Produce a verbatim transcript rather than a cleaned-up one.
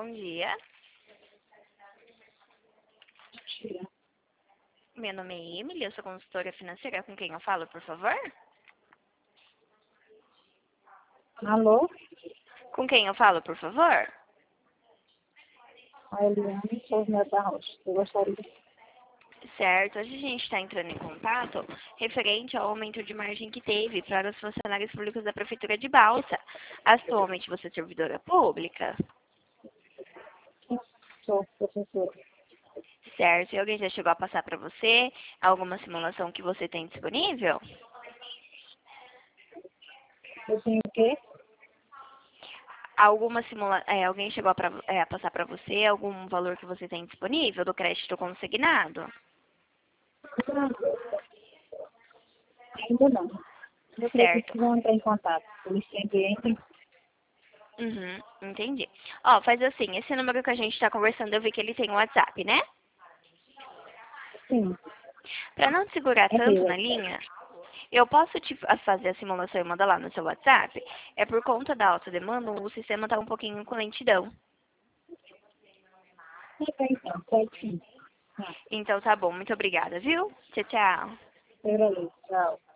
Bom dia. Dia. Meu nome é Emily, eu sou consultora financeira. Com quem eu falo, por favor? Alô? Com quem eu falo, por favor? A Eliane Souza da Rocha. Eu gostaria Certo, hoje a gente está entrando em contato referente ao aumento de margem que teve para os funcionários públicos da Prefeitura de Balsa. Atualmente você é servidora pública, sou professora. certo? E alguém já chegou a passar para você alguma simulação que você tem disponível? Eu tenho o quê? Alguma simula... é, alguém chegou a, pra... é, a passar para você algum valor que você tem disponível do crédito consignado? Ainda não. Eu acredito Certo. que vão entrar em contato. Eles sempre entram. Uhum, entendi. Ó, faz assim, esse número que a gente está conversando, eu vi que ele tem um WhatsApp, né? Sim, Para não te segurar é tanto meu. na linha, eu posso te a- fazer a simulação e mandar lá no seu WhatsApp? É por conta da alta demanda, o sistema está um pouquinho com lentidão. Fica então, pode sim. Ah, Então tá bom, muito obrigada, viu? Tchau, tchau. eu agradeço. Tchau.